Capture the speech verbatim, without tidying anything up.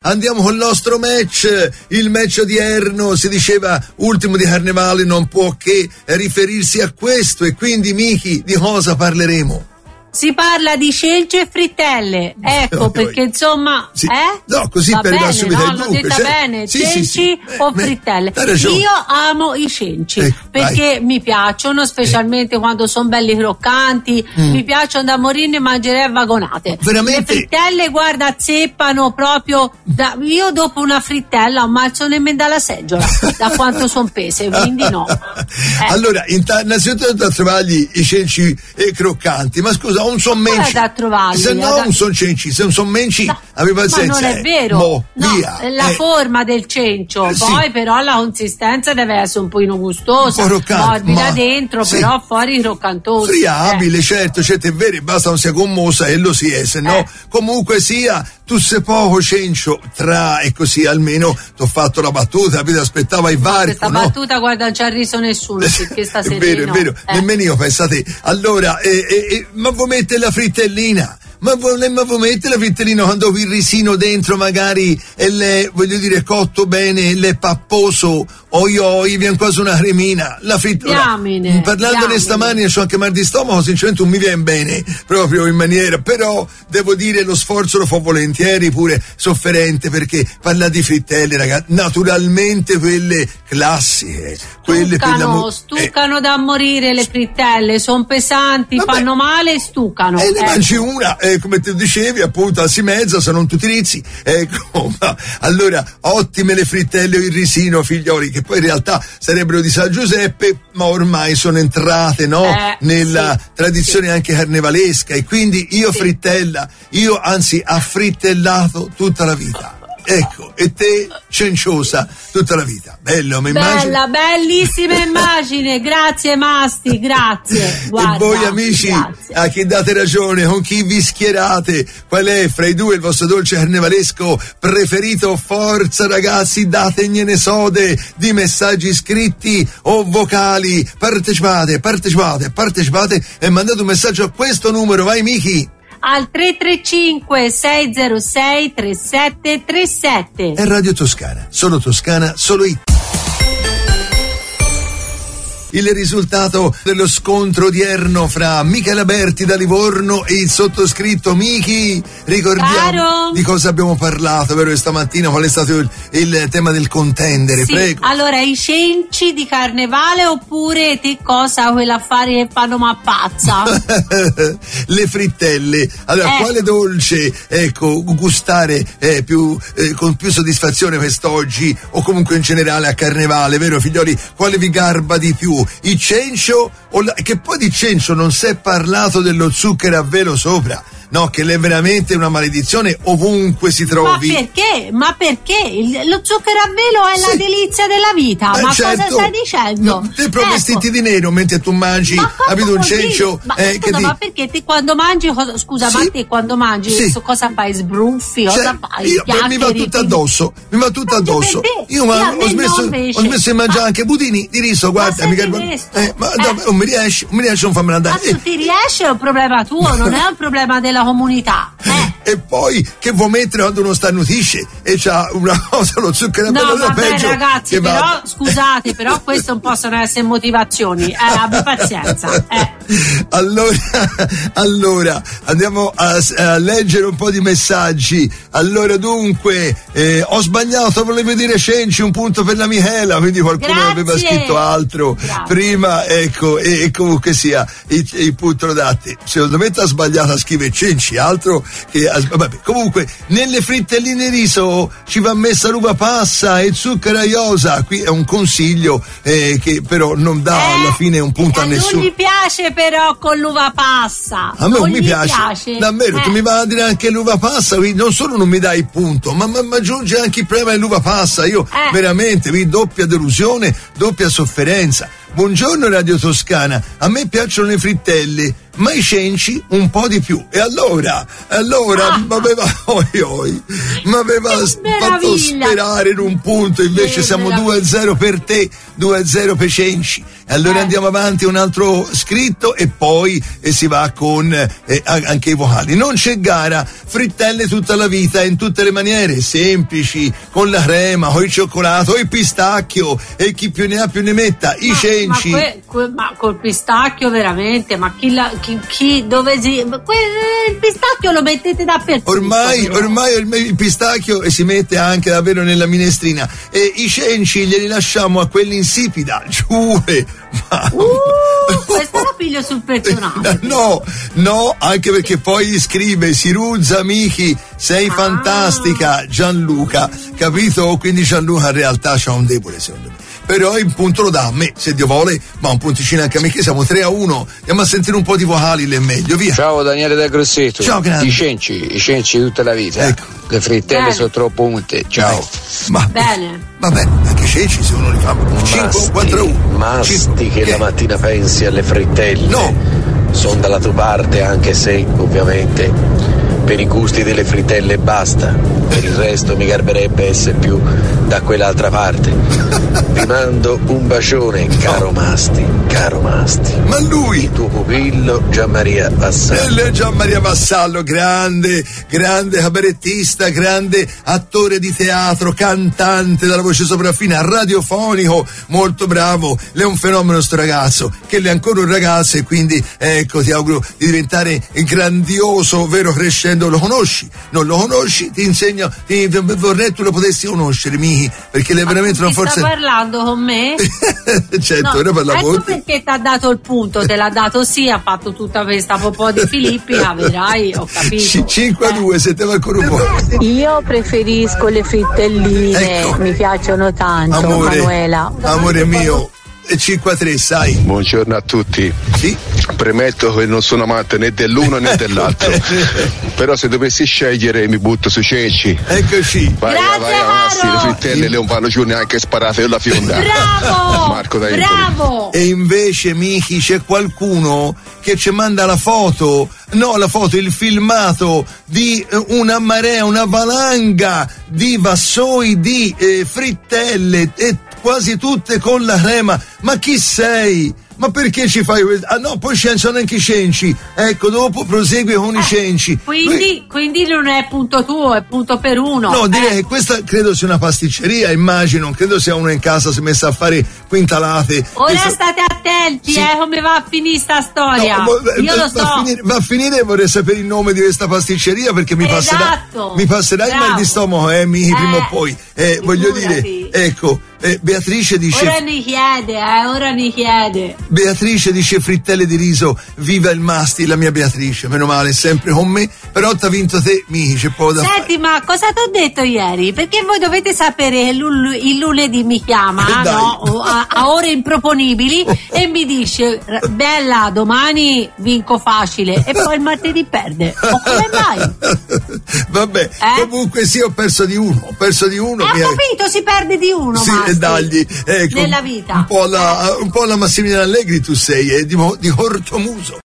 andiamo col nostro match, il match odierno, si diceva ultimo di carnevale, non può che riferirsi a questo, e quindi Miki, di cosa parleremo? Si parla di cenci e frittelle, ecco, no, perché insomma, sì. eh? No, così va per bene, subito no? il L'ho dunque, detta cioè, bene, sì, cenci sì, sì. o Beh, frittelle. Io amo i cenci, ecco, perché vai. mi piacciono, specialmente eh. quando sono belli croccanti, mm. mi piacciono da morire, ne mangerei a vagonate. Veramente? Le frittelle, guarda, zeppano proprio, da, io dopo una frittella non malzo nemmeno dalla seggiola, da quanto sono pese, quindi no. Eh. Allora, innanzitutto da trovargli i cenci eh, croccanti, ma scusa, non sono menci. Da trovarli, se no da... non sono cenci, se non sono menci, no, aveva il senso. Ma non è vero, Mo, no, via, la eh. forma del cencio, sì. poi però la consistenza deve essere un pochino gustosa, un po' morbida ma... dentro, sì. però fuori croccantosa. Friabile, eh. certo, certo, è vero, basta non sia gommosa e lo si è, se no, eh. comunque sia, tu sei poco cencio, tra e così almeno ti ho fatto la battuta, vedi, aspettava il varco, questa no? battuta, guarda, non ci ha riso nessuno, perché sta è vero, è vero, eh. nemmeno io, pensate. Allora, eh, eh, ma vuoi mettere la frittellina? Ma vuoi, ma vuoi mettere la frittellina quando il risino dentro magari e le, voglio dire, cotto bene, le papposo, oi oi, viene quasi una cremina. La frittellina. Parlandone stamani, c'ho anche mal di stomaco, sinceramente non mi viene bene, proprio in maniera, però devo dire lo sforzo lo fa volentieri, pure sofferente, perché parla di frittelle, ragazzi, naturalmente quelle classiche, quelle stuccano, per stuccano eh. da morire le frittelle, sono pesanti, vabbè, fanno male e stuccano. E ne eh. mangi una, eh, come ti dicevi, appunto, a si mezza, se non tutti rizzi, ecco, ma, allora, ottime le frittelle o il risino, figlioli, che poi in realtà sarebbero di San Giuseppe, ma ormai sono entrate, no? Eh, nella sì, tradizione sì. anche carnevalesca, e quindi io sì. frittella, io anzi affrittellato tutta la vita. Ecco, e te cenciosa tutta la vita. Bello, mi immagino. Bella, bellissima immagine, grazie Masti, grazie. Guarda, e voi amici, grazie. a chi date ragione, con chi vi schierate, qual è fra i due il vostro dolce carnevalesco preferito? Forza ragazzi, dategliene sode di messaggi scritti o vocali. Partecipate, partecipate, partecipate e mandate un messaggio a questo numero, vai Miki. Al tre tre cinque sei zero sei tre sette tre sette. È Radio Toscana, solo Toscana, solo it. Il risultato dello scontro odierno fra Michela Berti da Livorno e il sottoscritto Miki. Ricordiamo Caro. di cosa abbiamo parlato, vero, stamattina, qual è stato il, il tema del contendere, sì, prego. Allora, i cenci di carnevale oppure te cosa, quell'affare che fanno ma pazza? Le frittelle. Allora, eh. quale dolce, ecco, gustare eh, più, eh, con più soddisfazione quest'oggi, o comunque in generale a carnevale, vero figlioli? Quale vi garba di più? Il cencio, o la, che poi di cencio non si è parlato dello zucchero a velo sopra, no, che è veramente una maledizione ovunque si trovi. Ma perché? Ma perché? Il, lo zucchero a velo è sì. la delizia della vita. Eh, ma certo. cosa stai dicendo? No, te proprio ecco. vestiti di nero mentre tu mangi, abito un cencio. Ma, eh, scusa, che ti... ma perché te quando mangi, cosa, scusa, sì. ma te quando mangi, sì. so, cosa fai? Sbruffi? Cioè, cosa fai? Io, beh, mi va tutto addosso, mi va tutto addosso. Io ma, ho, smesso, ho smesso di mangiare ma... anche budini di riso, guarda, ma, mi garba... eh, ma eh. Dove, non mi riesce, non mi riesce, non farmi andare. Ma tu ti riesci, è un problema tuo, non è un problema della comunità. Eh. E poi che vuoi mettere quando uno starnutisce e c'ha una cosa, lo zucchero a velo, no, vabbè, peggio ragazzi, però va... scusate, però queste non possono essere motivazioni, eh, abbi pazienza. Eh. Allora, allora andiamo a, a leggere un po' di messaggi. Allora, dunque, eh, ho sbagliato, volevo dire cenci, un punto per la Michela, quindi qualcuno Grazie. aveva scritto altro. Grazie. Prima, ecco, e, e comunque sia il, il punto lo date. Secondo me ti ha sbagliato a scrivere cenci, altro che vabbè, comunque nelle frittelline di riso ci va messa l'uva passa e zucchero aiosa. Qui è un consiglio eh, che però non dà eh, alla fine un punto eh, a nessuno. Non gli piace però con l'uva passa. A me non, non mi piace, piace. davvero, eh. tu mi vai a dire anche l'uva passa, quindi non solo non mi dai il punto, ma, ma, ma aggiunge anche il problema dell'uva passa. Io eh. veramente vi doppia delusione, doppia sofferenza. Buongiorno Radio Toscana, a me piacciono le frittelle, ma i cenci un po' di più. E allora, allora, ah. mi aveva, oi, oi, mi aveva fatto sperare in un punto, invece che siamo meraviglia. due a zero per te, due a zero per cenci. Allora Eh. andiamo avanti, un altro scritto e poi eh, si va con eh, a- anche i vocali. Non c'è gara, frittelle tutta la vita in tutte le maniere, semplici, con la crema, o il cioccolato, o il pistacchio, e chi più ne ha più ne metta, i Ma- cenci. Ma, que- que- ma col pistacchio veramente, ma chi, la, chi, chi dove si, ma que- il pistacchio lo mettete dappertutto. Ormai, però. ormai ormai il pistacchio e si mette anche davvero nella minestrina, e i cenci glieli lasciamo a quelli insipida, giure. Ma... Uh, questa la piglio sul personale. No, no, anche perché poi scrive Siruzza Michi, sei Ah. fantastica, Gianluca, capito? Quindi Gianluca in realtà c'ha un debole secondo me. Però il punto lo dà a me, se Dio vuole, ma un punticino anche a me, che siamo tre a uno. Andiamo a sentire un po' di vocali, le è meglio, via. Ciao Daniele da Grosseto. Ciao, grande. I cenci, i cenci tutta la vita. Ecco. Le frittelle Bene. sono troppo unte. Ciao. Ma Bene. vabbè, anche i cenci se uno li fa cinque, quattro a uno. Masti che la mattina pensi alle frittelle. No. Sono dalla tua parte, anche se ovviamente per i gusti delle frittelle basta. Per il resto mi garberebbe essere più da quell'altra parte. Vi mando un bacione, caro Masti, caro Masti. Ma lui, Il tuo pupillo Gianmaria Vassallo. è Gian Maria Vassallo, grande, grande cabarettista, grande attore di teatro, cantante dalla voce sopraffina, radiofonico, molto bravo. Lei è un fenomeno sto ragazzo, che lei è ancora un ragazzo, e quindi ecco, ti auguro di diventare grandioso, vero, crescendo. Lo conosci? Non lo conosci? Ti insegno, ti, vorrei tu lo potessi conoscere, Michi, perché lei è veramente una Chi forza. sta parlando con me? Certo, No, ora parla ecco con te. perché ti ha dato il punto, te l'ha dato sì, ha fatto tutta questa popò di Filippica, vedrai, ho capito. cinque a due, se te va ancora un po'. Io preferisco le frittelline, Ecco. mi piacciono tanto, Amore, Manuela. amore mio, e cinque a tre, sai? Buongiorno a tutti. Sì. Premetto che non sono amante né dell'uno né dell'altro. Però se dovessi scegliere mi butto sui ceci. Eccoci. Vai, Grazie, vai, avanti, Caro. le frittelle le un vanno giù neanche sparate io la fionda. Bravo! Marco da Empoli. Bravo! E invece, Michi, c'è qualcuno che ci manda la foto, no, la foto, il filmato di eh, una marea, una valanga di vassoi di eh, frittelle, e quasi tutte con la crema. Ma chi sei? Ma perché ci fai questo? Ah no, poi ci sono anche i cenci. Ecco, dopo prosegue con i cenci. Quindi, quindi non è punto tuo, è punto per uno. No, direi Eh, che questa credo sia una pasticceria, immagino, non credo sia uno in casa si è messa a fare quintalate. Ora Questa- state attenti, Sì. eh, come va a finire sta storia. No, ma- Io va, lo so. va a finire, va a finire, vorrei sapere il nome di questa pasticceria, perché mi passerà, Esatto. mi passerà il mal Bravo. di stomaco, eh, Michi, prima o Eh, poi. Eh, voglio figurati. dire, ecco, eh, Beatrice dice... Ora ne chiede, eh, ora ne chiede. Beatrice dice frittelle di riso, viva il Masti, la mia Beatrice, meno male, è sempre con me, però t'ha vinto te, Michi, c'è poco da fare. Senti, ma cosa ti ho detto ieri? Perché voi dovete sapere che l'ul- il lunedì mi chiama, Eh, dai. no? O A, a ore improponibili e mi dice: bella, domani vinco facile, e poi il martedì perde. O come mai? Vabbè, Eh? comunque sì, ho perso di uno, ho perso di uno. Eh, mi ho ha- capito, si perde di uno, Sì, Masti, e dagli, ecco, nella vita. Un po' la, un po' la Massimiliano Allegri tu sei, eh, di, Mo- di Cortomuso.